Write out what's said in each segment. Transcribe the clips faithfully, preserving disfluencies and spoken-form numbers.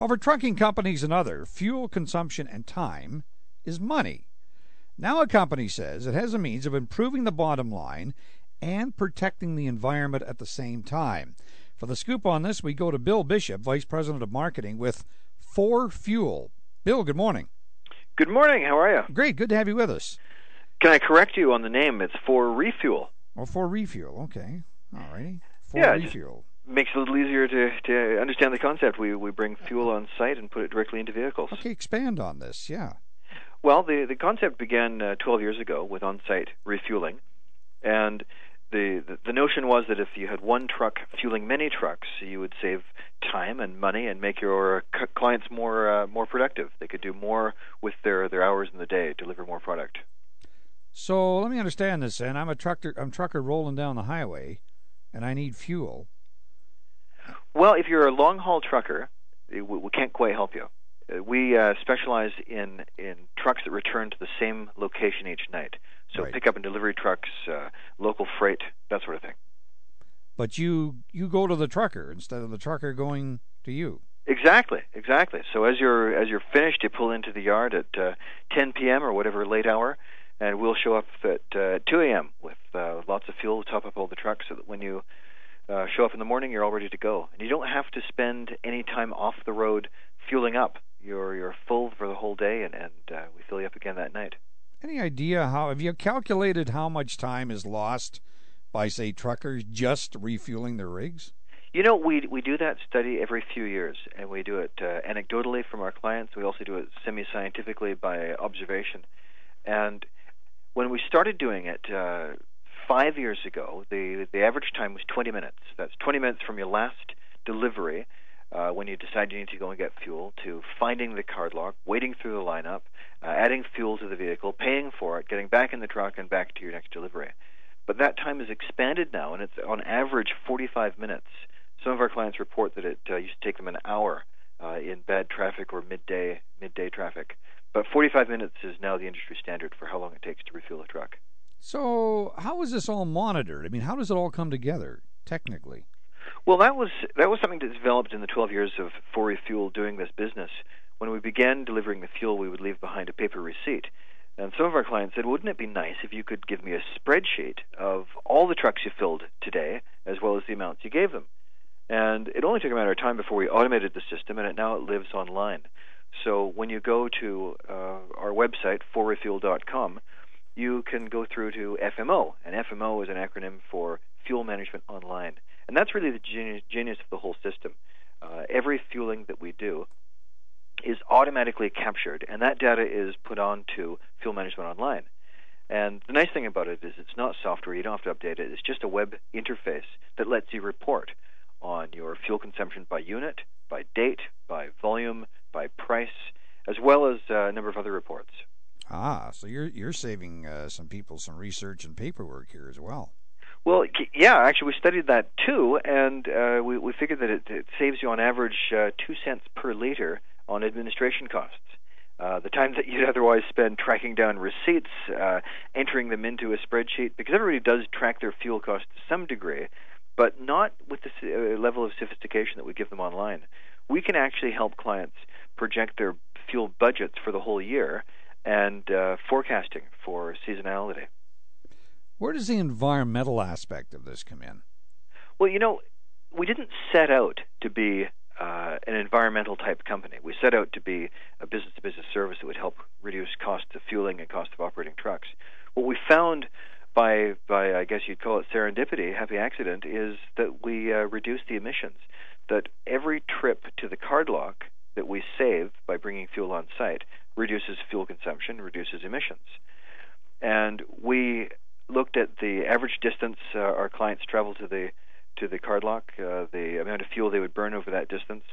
Well, for trucking companies and other, fuel consumption and time is money. Now a company says it has a means of improving the bottom line and protecting the environment at the same time. For the scoop on this, we go to Bill Bishop, Vice President of Marketing with four fuel. Bill, good morning. Good morning. How are you? Great. Good to have you with us. Can I correct you on the name? It's four Refuel. Oh, four Refuel. Okay. All righty. four yeah, Refuel. Makes it a little easier to, to understand the concept. We we bring fuel on site and put it directly into vehicles. Okay, expand on this. Yeah. Well, the, the concept began uh, twelve years ago with on-site refueling. And the, the the notion was that if you had one truck fueling many trucks, you would save time and money and make your c- clients more uh, more productive. They could do more with their, their hours in the day, deliver more product. So let me understand this, and I'm a trucker. I'm a trucker rolling down the highway, and I need fuel. Well, if you're a long-haul trucker, we, we can't quite help you. Uh, we uh, specialize in, in trucks that return to the same location each night. So Right. pickup and delivery trucks, uh, local freight, that sort of thing. But you you go to the trucker instead of the trucker going to you. Exactly, exactly. So as you're as you're finished, you pull into the yard at uh, ten p.m. or whatever late hour, and we'll show up at uh, two a.m. with uh, lots of fuel, top up all the trucks, so that when you uh, show up in the morning, you're all ready to go. And you don't have to spend any time off the road fueling up. You're you're full for the whole day, and, and uh, we fill you up again that night. Any idea how, have you calculated how much time is lost by, say, truckers just refueling their rigs? You know, we we do that study every few years, and we do it uh, anecdotally from our clients. We also do it semi-scientifically by observation. And when we started doing it uh, five years ago, the the average time was twenty minutes. That's twenty minutes from your last delivery, uh, when you decide you need to go and get fuel, to finding the card lock, waiting through the lineup, uh, adding fuel to the vehicle, paying for it, getting back in the truck, and back to your next delivery. But that time has expanded now, and it's on average forty-five minutes. Some of our clients report that it uh, used to take them an hour uh, in bad traffic or midday midday traffic. But forty-five minutes is now the industry standard for how long it takes to refuel a truck. So how is this all monitored? I mean, how does it all come together technically? Well, that was that was something that developed in the twelve years of four Refuel doing this business. When we began delivering the fuel, we would leave behind a paper receipt. And some of our clients said, wouldn't it be nice if you could give me a spreadsheet of all the trucks you filled today, as well as the amounts you gave them? And it only took a matter of time before we automated the system, and it now it lives online. So when you go to uh, our website, four refuel dot com, you can go through to F M O, and F M O is an acronym for Fuel Management Online. And that's really the genius, genius of the whole system. Uh, every fueling that we do is automatically captured, and that data is put onto Fuel Management Online. And the nice thing about it is it's not software. You don't have to update it. It's just a web interface that lets you report on your fuel consumption by unit, by date, by volume, by price, as well as uh, a number of other reports. Ah, so you're you're saving uh, some people some research and paperwork here as well. Well, yeah, actually we studied that too, and uh, we, we figured that it, it saves you on average uh, two cents per liter on administration costs. Uh, the time that you'd otherwise spend tracking down receipts, uh, entering them into a spreadsheet, because everybody does track their fuel costs to some degree, but not with the uh, level of sophistication that we give them online. We can actually help clients project their fuel budgets for the whole year and uh, forecasting for seasonality. Where does the environmental aspect of this come in? Well, you know, we didn't set out to be uh, an environmental type company. We set out to be a business-to-business service that would help reduce costs of fueling and cost of operating trucks. What we found by, by I guess you'd call it serendipity, happy accident, is that we uh, reduce the emissions. That every trip to the card lock that we save by bringing fuel on site reduces fuel consumption, reduces emissions. And we looked at the average distance uh, our clients travel to the to the card lock, uh, the amount of fuel they would burn over that distance,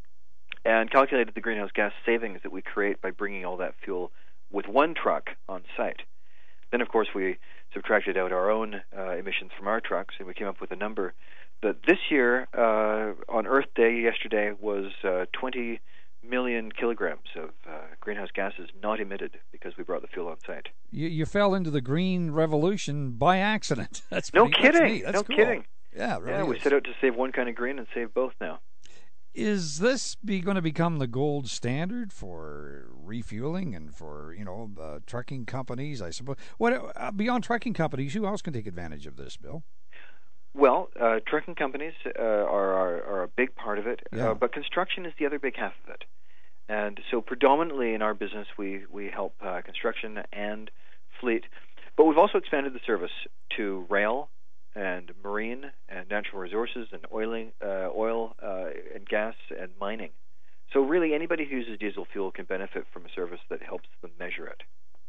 and calculated the greenhouse gas savings that we create by bringing all that fuel with one truck on site. Then, of course, we subtracted out our own uh, emissions from our trucks, and we came up with a number that this year, uh, on Earth Day yesterday, was uh, twenty million kilograms of uh, greenhouse gases not emitted because we brought the fuel on site. You, you fell into the green revolution by accident. That's no pretty, kidding. That's, that's no cool. kidding. Yeah, it really yeah, we is. set out to save one kind of green and save both now. Is this be going to become the gold standard for refueling and for, you know, uh, trucking companies, I suppose? What uh, beyond trucking companies, who else can take advantage of this, Bill? Well, uh, trucking companies uh, are, are are a big part of it, Yeah. uh, but construction is the other big half of it. And so, predominantly in our business, we we help uh, construction and fleet, but we've also expanded the service to rail and marine and natural resources and oiling, uh, oil uh, and gas and mining. So, really, anybody who uses diesel fuel can benefit from a service that helps them measure it.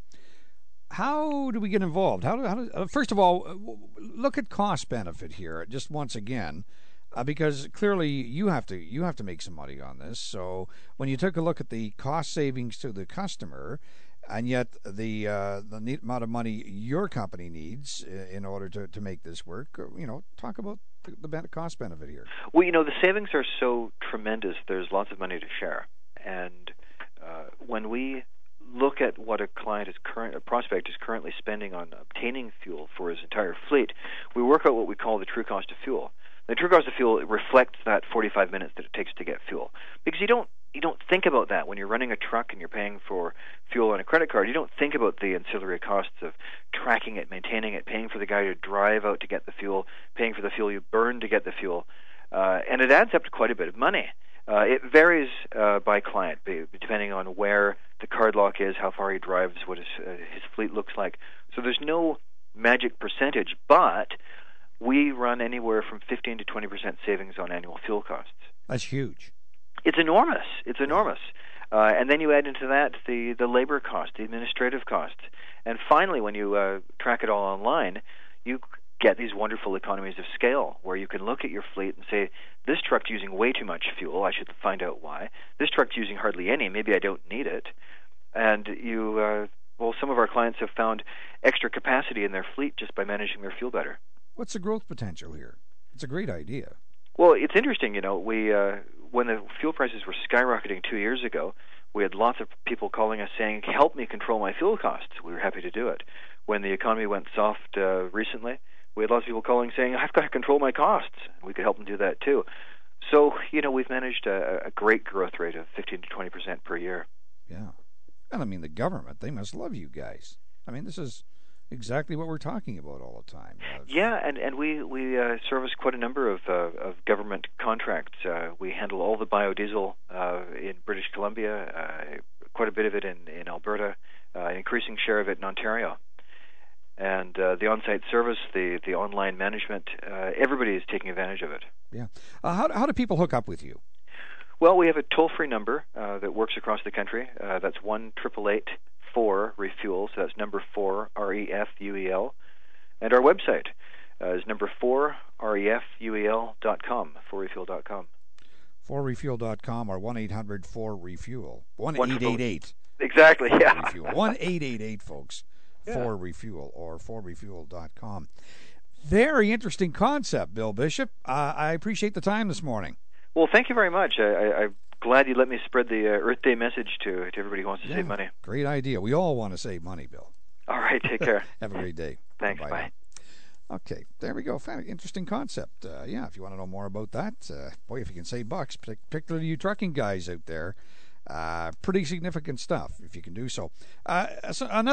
How do we get involved? How do, how do uh, first of all, uh, look at cost benefit here just once again, uh, because clearly you have to you have to make some money on this. So when you took a look at the cost savings to the customer, and yet the uh, the ne- amount of money your company needs uh, in order to, to make this work, uh, you know, talk about the, the ben- cost benefit here. Well, you know, the savings are so tremendous. There's lots of money to share, and uh, when we look at what a client is current, a prospect is currently spending on obtaining fuel for his entire fleet, we work out what we call the true cost of fuel. The true cost of fuel reflects that forty-five minutes that it takes to get fuel, because you don't you don't think about that when you're running a truck and you're paying for fuel on a credit card. You don't think about the ancillary costs of tracking it, maintaining it, paying for the guy to drive out to get the fuel, paying for the fuel you burn to get the fuel, uh, and it adds up to quite a bit of money. Uh, it varies uh, by client, depending on where the card lock is, how far he drives, what his, uh, his fleet looks like. So there's no magic percentage, but we run anywhere from fifteen to twenty percent savings on annual fuel costs. That's huge. It's enormous. It's enormous. Uh, and then you add into that the, the labor cost, the administrative costs. And finally, when you uh, track it all online, you get these wonderful economies of scale where you can look at your fleet and say, this truck's using way too much fuel, I should find out why. This truck's using hardly any, maybe I don't need it. And you, uh, well, some of our clients have found extra capacity in their fleet just by managing their fuel better. What's the growth potential here? It's a great idea. Well, it's interesting, you know, we uh, when the fuel prices were skyrocketing two years ago, we had lots of people calling us saying, help me control my fuel costs. We were happy to do it. When the economy went soft uh, recently, we had lots of people calling saying, I've got to control my costs. We could help them do that too. So, you know, we've managed a, a great growth rate of fifteen to twenty percent per year. Yeah. And I mean, the government, they must love you guys. I mean, this is exactly what we're talking about all the time. Uh, yeah, and, and we, we uh, service quite a number of, uh, of government contracts. Uh, we handle all the biodiesel uh, in British Columbia, uh, quite a bit of it in, in Alberta, uh, an increasing share of it in Ontario. And uh, the on-site service, the, the online management, uh, everybody is taking advantage of it. Yeah. Uh, how, how do people hook up with you? Well, we have a toll-free number uh, that works across the country. Uh, that's one eight eight eight four refuel. So that's number four, R E F U E L. And our website uh, is number four, R E F U E L dot com, four refuel dot com. four refuel dot com or one eight hundred four refuel. one eight eight eight. Exactly, yeah. Refuel. one eight eight eight, folks. Yeah. four refuel or four refuel dot com. Very interesting concept, Bill Bishop. Uh, I appreciate the time this morning. Well, thank you very much. I, I, I'm glad you let me spread the uh, Earth Day message to, to everybody who wants to Yeah, save money. Great idea. We all want to save money, Bill. All right, take care. Have a great day. Thanks, Bye-bye bye. now. Okay, there we go. Fan- Interesting concept. Uh, yeah, if you want to know more about that, uh, boy, if you can save bucks, particularly you trucking guys out there, uh, pretty significant stuff if you can do so. Uh, so another